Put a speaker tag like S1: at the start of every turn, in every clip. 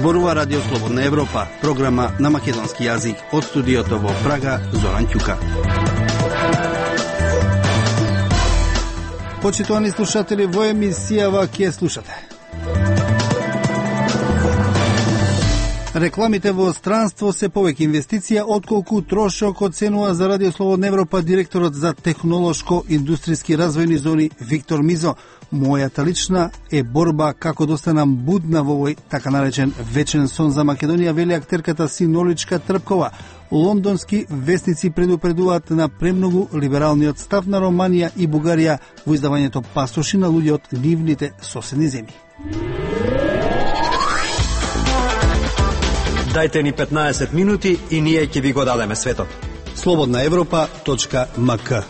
S1: Зборува Радио Слободна Европа, програма на македонски јазик од студиото во Прага, Зоран Ќука. Почитувани слушатели, во емисијава ќе слушате. Рекламите во странство се повеќе инвестиција отколку трошок, оценува за Радио Слободна Европа директорот за технолошко-индустријски развојни зони Виктор Мизо. Мојата лична е борба како да останам будна во овој така наречен вечен сон за Македонија, вели актерката Синоличка Трпкова. Лондонски вестници предупредуваат на премногу либералниот став на Романија и Бугарија во издавањето пасоши на луѓе од нивните соседни земји.
S2: Дајте ни 15 минути и ние ќе ви го дадеме светот.
S1: slobodnaevropa.mk.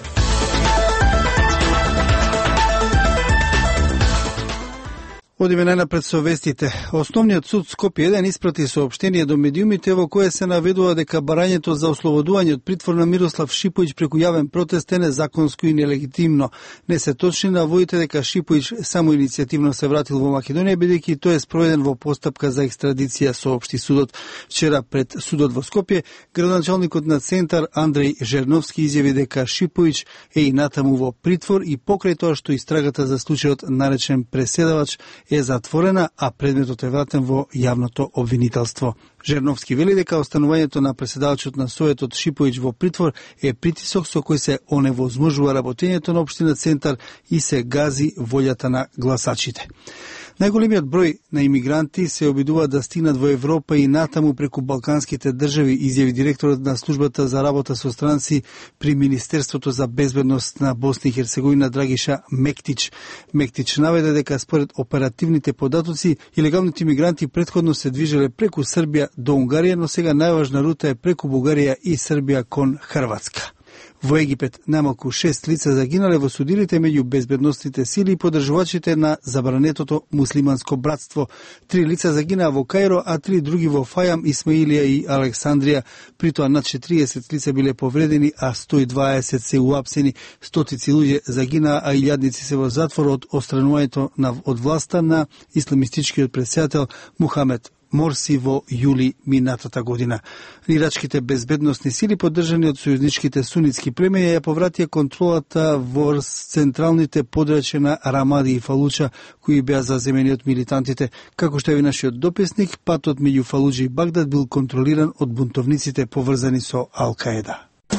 S1: Одиме најнапред со вестите. Основниот суд Скопје 1 испрати соопштение до медиумите во кое се наведува дека барањето за ослободување од притвор на Мирослав Шипоvić преку јавен протест е незаконско и нелегитимно. Не се точни наводите дека Шипоvić само иницијативно се вратил во Македонија, бидејќи тој е спроведен во постапка за екстрадиција, соопшти судот. Вчера пред судот во Скопје, градоначалникот на Центар Андреј Жерновски изјави дека Шипоvić е и натаму во притвор и покрај тоа што истрагата за случајот наречен преседавач е затворена, а предметот е вратен во јавното обвинителство. Жерновски вели дека останувањето на преседавачот на Советот Шипоvić во притвор е притисок со кој се оневозможува работењето на општина Центар и се гази волјата на гласачите. Најголемиот број на имигранти се обидуваат да стигнат во Европа и натаму преку балканските држави, изјави директорот на службата за работа со странци при Министерството за безбедност на Босна и Херцеговина Драгиша Мектич. Мектич наведе дека според оперативните податоци, илегалните имигранти претходно се движеле преку Србија до Унгарија, но сега најважна рута е преку Бугарија и Србија кон Хрватска. Во Египет најмалку 6 лица загинале во судилите меѓу безбедностните сили и поддржувачите на забранетото муслиманско братство. 3 лица загинаа во Кајро, а 3 други во Фајам, Исмаилија и Александрија. При тоа над 40 лица биле повредени, а 120 се уапсени. Стотици луѓе загинаа, а илјадници се во затвор од отстранувањето од власта на исламистичкиот претседател Мухамед Морси во јули минатата година. Ирачките безбедносни сили, поддржани од сојузничките сунитски племења, ја повратија контролата во централните подрачја на Рамади и Фалуча, кои беа заземени од милитантите. Како што е нашиот дописник, патот меѓу Фалуџа и Багдад бил контролиран од бунтовниците поврзани со Ал-Каеда.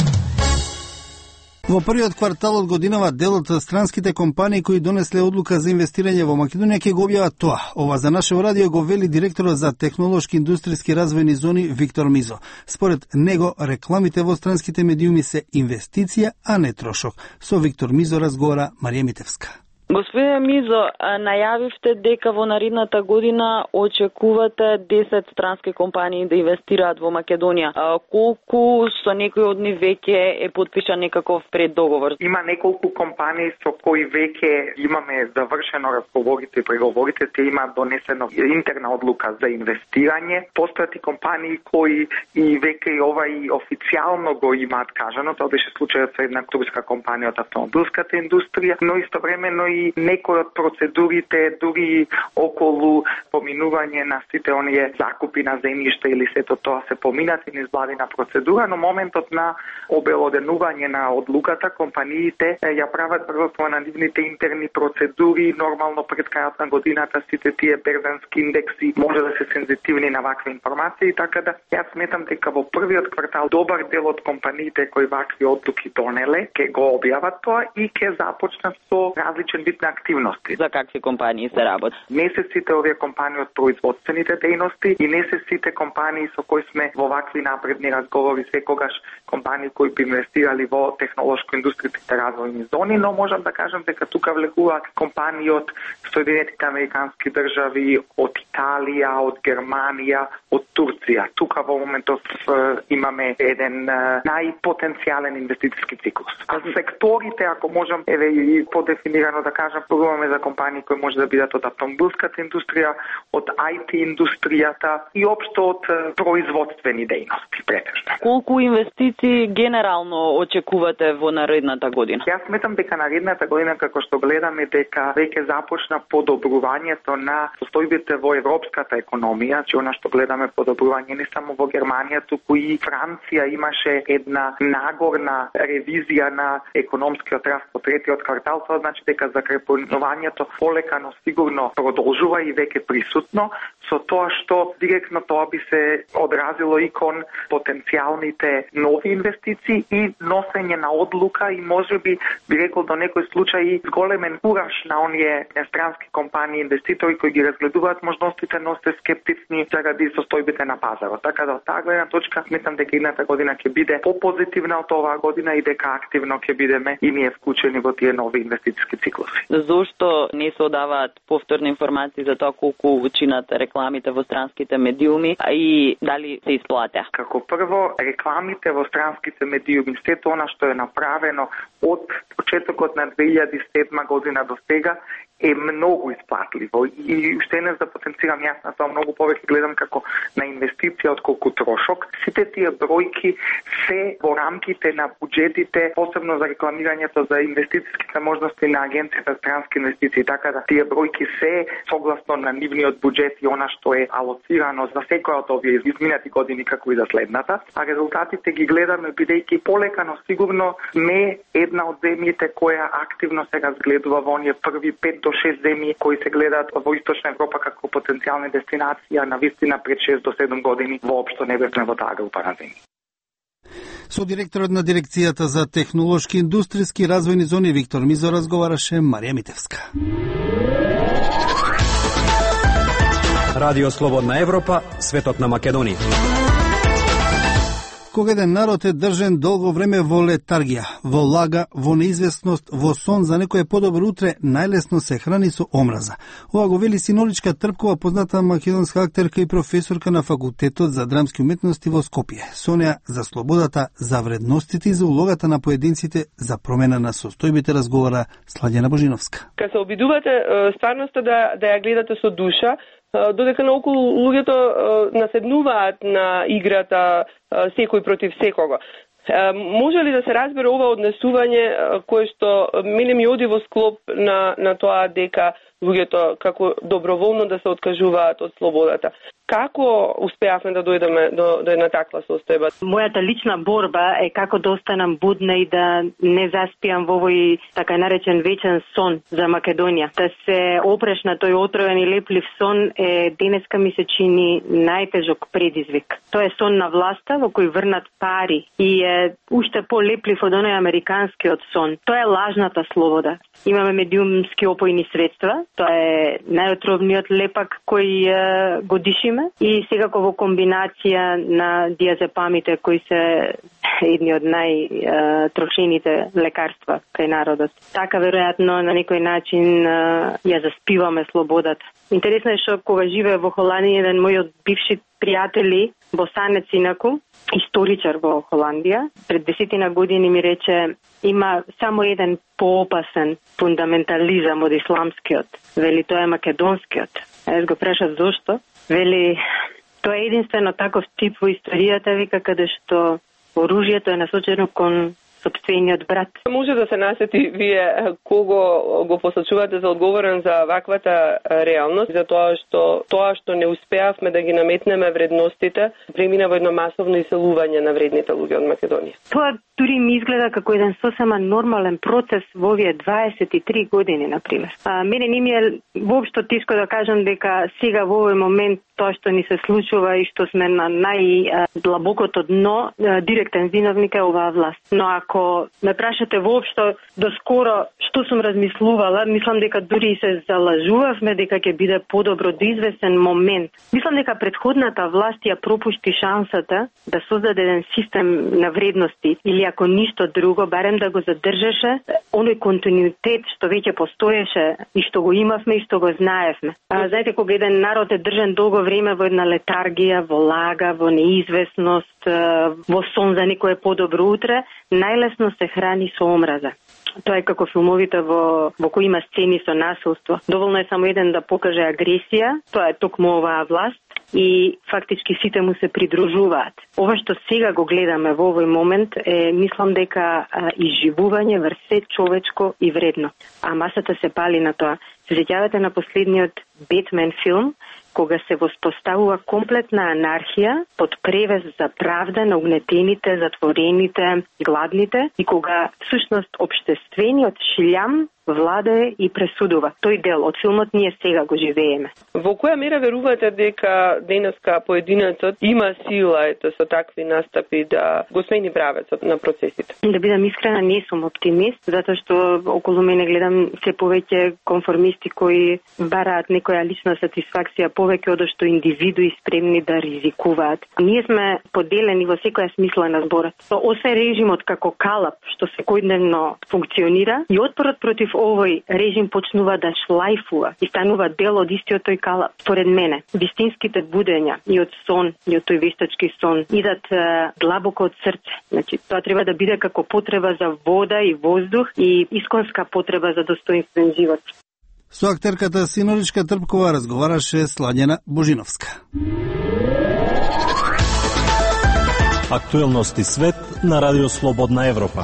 S1: Во првиот квартал од годинава, дел од странските компании кои донесле одлука за инвестирање во Македонија ќе го објават тоа. Ова за наше радио го вели директорот за технолошки-индустријски развојни зони Виктор Мизо. Според него, рекламите во странските медиуми се инвестиција, а не трошок. Со Виктор Мизо разговара Марија Митевска.
S3: Господине Мизо, најавивте дека во наредната година очекувате 10 странски компании да инвестираат во Македонија. Колку со некои од нив веќе е подпишан некаков преддоговор?
S4: Има неколку компании со кои веќе имаме завршено разговорите и преговорите, те имаат донесено интерна одлука за инвестирање. Постојат и компании кои и веќе и ова и официјално го имаат кажано, тоа беше случајот со една турска компанија од автомобилската индустрија, но истовремено и некои од процедурите, дури околу поминување на сите оние закупи на земјишта или сето тоа се поминати низ владина процедура, но моментот на обелоденување на одлуката, компаниите ја прават врвото на нивните интерни процедури, нормално пред крајот на годината сите тие берденски индекси може да се сензитивни на вакви информации, така да јас сметам дека во првиот квартал добар дел од компаниите кои вакви одлуки донеле ќе го објават тоа и ќе започнат со различен вид на активности.
S3: За какви компании се работи?
S4: Не се сите овие компании од производствените дејности и не се сите компании со кои сме во вакви напредни разговори, секогаш компании кои би инвестирали во технолошко-индустријските развојни зони, но можам да кажам дека тука влегуваат компании од Соединетите американски држави, од Италија, од Германија, од Турција. Тука во моментов имаме еден најпотенцијален инвестициски циклус. А секторите, ако можам и подефинирано да кажам, зборуваме за компании кои може да бидат од автомобилската индустрија, од IT индустријата и општо од производствени дејности претежно.
S3: Колку инвестиции генерално очекувате во наредната година?
S4: Јас сметам дека наредната година, како што гледаме, дека веќе започна подобрувањето на состојбите во европската економија, че она што гледаме подобрување не само во Германија, туку и Франција имаше една нагорна ревизија на економскиот раст по третиот квартал, тоа значи дека закрепувањето полека, но сигурно продолжува и веќе присутно, со тоа што директно тоа би се одразило и кон потенцијалните нови инвестиции и носење на одлука и можеби би рекол до некој случај зголемен кураж на оние странски компании инвеститори кои ги разгледуваат можностите, но се скептични заради состојбите на пазарот. Така да од таа гледна точка сметам дека идната година ќе биде попозитивна од оваа година и дека активно ќе бидеме и ние вклучени во тие нови инвестициски циклуси.
S3: Зошто не се одаваат повторни информации за тоа колку чинат рекламите во странските медиуми, а и дали се исплатеа?
S4: Како прво, рекламите во странските медиуми, сето она што е направено од почетокот на 2007 година до сега, е многу исплатливо и уште не за да потенцирам јас на тоа многу повеќе гледам како на инвестиција отколку трошок. Сите тие бројки се во рамките на буџетите, посебно за рекламирањето за инвестициските можности на Агенцијата за странски инвестиции, така да тие бројки се согласно на нивниот буџет и она што е алоцирано за секоја од овие изминати години како и за следната, а резултатите ги гледаме бидејќи полека, но сигурно не една од земјите која активно се разгледува во оние први 5 до 6 земји кои се гледаат во Источна Европа како потенцијални дестинации, а на вистина пред 6 до 7 години воопшто не бевме во таа група на земји.
S1: Со директорот на дирекцијата за технолошки индустријски развојни зони Виктор Мизо разговараше Марија Митевска.
S2: Радио Слободна Европа, светот на Македонија.
S1: Кога еден народ е држен долго време во летаргија, во лага, во неизвестност, во сон за некое подобро утре, најлесно се храни со омраза. Ова го вели Синоличка Трпкова, позната македонска актерка и професорка на Факултетот за драмски уметности во Скопје. Со неа за слободата, за вредностите и за улогата на поединците за промена на состојбите разговара Сладјана Божиновска.
S5: Кога се обидувате стварноста да ја гледате со душа, додека наоколу луѓето наседнуваат на играта секој против секого. Може ли да се разбере ова однесување кое што мене ми оди во склоп на тоа дека луѓето како доброволно да се откажуваат од слободата? Како успеавме да дојдеме до една таква состојба?
S6: Мојата лична борба е како да останам будна и да не заспиам во овој така наречен вечен сон за Македонија. Да се опреш на тој отровен и леплив сон е денеска ми се чини најтежок предизвик. Тоа е сон на власта во кој врнат пари и е уште полеплив од оној американскиот сон. Тоа е лажната слобода. Имаме медиумски опојни средства, тоа е најотровниот лепак кој го дишиме и секако во комбинација на диазепамите кои се едни од најтрошените лекарства кај народот. Така веројатно на некој начин ја заспиваме слободата. Интересно е што кога живее во Холандија еден мој од бивши пријатели, Босанец инаку, историчар во Холандија, пред 10 години ми рече има само еден поопасен фундаментализам од исламскиот. Вели тоа е македонскиот. Јас го прашав зошто? Вели тоа е единствено таков тип во историјата, вика, каде што оружјето е насочено кон сопствениот брат.
S5: Може да се насети вие кого го посочувате за одговорен за ваквата реалност, за тоа што не успеавме да ги наметнеме вредностите, премина во едно масовно иселување на вредните луѓе од Македонија.
S6: Тоа дури ми изгледа како еден сосема нормален процес во овие 23 години, например. Мене не ми е воопшто тешко да кажам дека сега во овој момент тоа што ни се случува и што сме на најдлабокото дно, директен виновник е оваа власт. Но ако ме прашате воопшто доскоро што сум размислувала, мислам дека дури се залажувавме дека ќе биде подобро до известен момент. Мислам дека претходната власт ја пропушти шансата да создаде еден систем на вредности или ако ништо друго, барем да го задржеше оној континуитет што веќе постоеше и што го имавме и што го знаевме. Знаете, кога еден народ е држан долго време во една летаргија, во лага, во неизвестност, во сон за некое подобро утре, најлесно се храни со омраза. тоа е како филмовите во кои има сцени со насилство. Доволно е само еден да покаже агресија, тоа е токму оваа власт, и фактички сите му се придружуваат. Ова што сега го гледаме во овој момент е, мислам дека изживување врз се човечко и вредно. А масата се пали на тоа. Се сеќавате на последниот Бетмен филм, кога се воспоставува комплетна анархија под превес за правда на угнетените, затворените, гладните, и кога всушност општествениот шилјам владае и пресудува. Тој дел од филмот ние сега го живееме.
S5: Во која мера верувате дека денеска поединецот има сила со такви настапи да го смени правецот на процесите?
S6: Да бидам искрена, не сум оптимист, затоа што околу мене гледам се повеќе конформисти кои бараат некоја лична сатисфакција повеќе од што индивидуи спремни да ризикуваат. Ние сме поделени во секоја смисла на зборот. Освен режимот како калап што секојдневно функционира, и отпорот против овој режим почнува да шлајфува и станува дел од истиот тој калап. Според мене, вистинските будења и од сон, и од тој вештачки сон, идат длабоко од срце. Значи, тоа треба да биде како потреба за вода и воздух и исконска потреба за достоинствен живот.
S1: Со актерката Синоричка Трпкова разговараше Сладјана Божиновска.
S7: Актуелности свет на Радио Слободна Европа.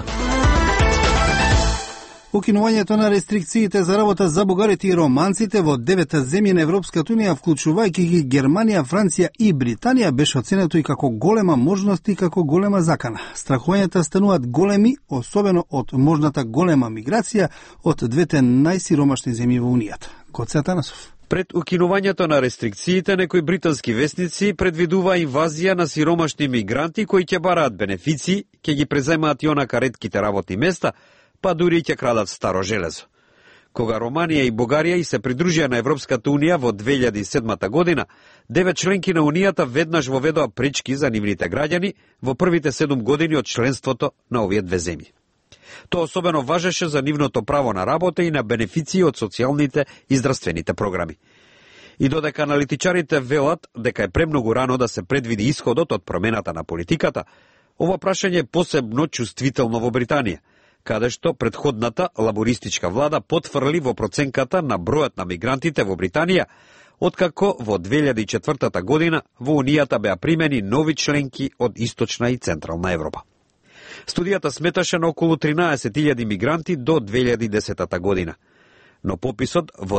S1: Укинувањето на рестрикциите за работа за бугарите и романците во 9 земји на Европската унија, вклучувајќи ги Германија, Франција и Британија, беше оценето и како голема можност и како голема закана. Страхувањата стануваат големи, особено од можната голема миграција од двете најсиромашни земји во унијата. Гоце Атанасов.
S2: Пред укинувањето на рестрикциите, некои британски вестници предвидува инвазија на сиромашни мигранти кои ќе бараат бенефиции, ќе ги преземаат и онака ретките работни места, па дури ќе крадат старо железо. Кога Романија и Бугарија и се придружија на Европската унија во 2007 година, 9 членки на унијата веднаш воведоа пречки за нивните граѓани во првите 7 години од членството на овие две земји. Тоа особено важеше за нивното право на работа и на бенефиции од социјалните и здравствените програми. И додека аналитичарите велат дека е премногу рано да се предвиди исходот од промената на политиката, ова прашање е посебно чувствително во Британија, каде што предходната лабористичка влада потврли во проценката на бројот на мигрантите во Британија, откако во 2004 година во Унијата беа примени нови членки од Источна и Централна Европа. Студијата сметаше на околу 13.000 мигранти до 2010 година, но пописот во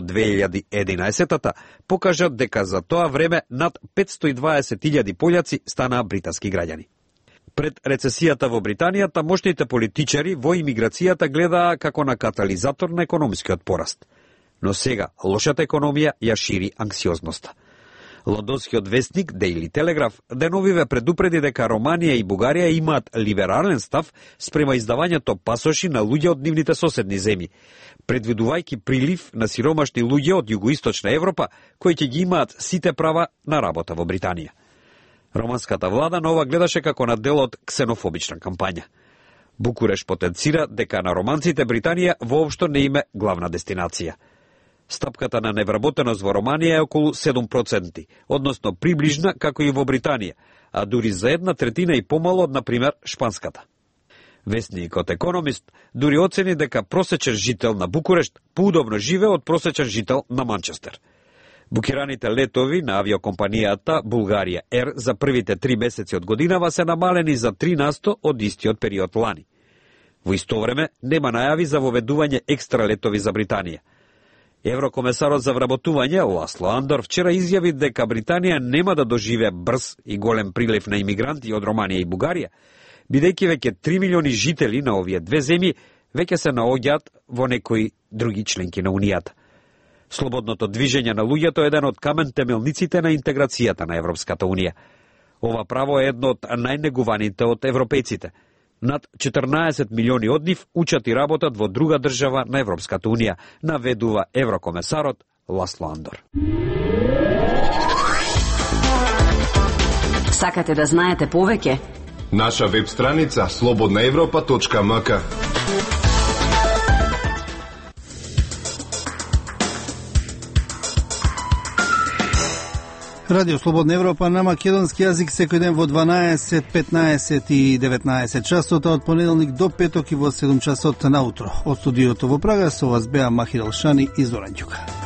S2: 2011 покажа дека за тоа време над 520.000 пољаци станаа британски граѓани. Пред рецесијата во Британија, тамошните политичари во имиграцијата гледаа како на катализатор на економскиот пораст. Но сега лошата економија ја шири анксиозноста. Лондонскиот вестник Daily Telegraph деновиве предупреди дека Романија и Бугарија имаат либерален став спрема издавањето пасоши на луѓе од нивните соседни земји, предвидувајќи прилив на сиромашни луѓе од југоисточна Европа кои ќе ги имаат сите права на работа во Британија. Романската влада на ова гледаше како на дел од ксенофобична кампања. Букуреш потенцира дека на романците Британија воопшто не име главна дестинација. Стапката на невработеност во Романија е околу 7%, односно приближна како и во Британија, а дури за 1/3 и помало од, например, шпанската. Вестникот Економист дури оцени дека просечен жител на Букурешт поудобно живее од просечен жител на Манчестер. Букираните летови на авиокомпанијата Булгарија Ер за првите 3 месеци од годинава се намалени за 3% од истиот период лани. Во исто време нема најави за воведување екстра летови за Британија. Еврокомесарот за вработување Ласло Андор вчера изјави дека Британија нема да доживее брз и голем прилив на имигранти од Романија и Бугарија, бидејќи веќе 3 милиони жители на овие две земји веќе се наоѓаат во некои други членки на Унијата. Слободното движење на луѓето е еден од камен темелниците на интеграцијата на Европската Унија. Ова право е едно од најнегуваните од европејците. Над 14 милиони од нив учат и работат во друга држава на Европската Унија, наведува еврокомесарот Ласло Андор.
S8: Сакате да знаете повеќе?
S9: Наша веб страница slobodnaevropa.mk.
S1: Радио Слободна Европа на македонски јазик секој ден во 12, 15 и 19 часот, од понеделник до петок и во 7 часот наутро. Од студиото во Прага со вас беа Махир Алшани и Зоран Ѓука.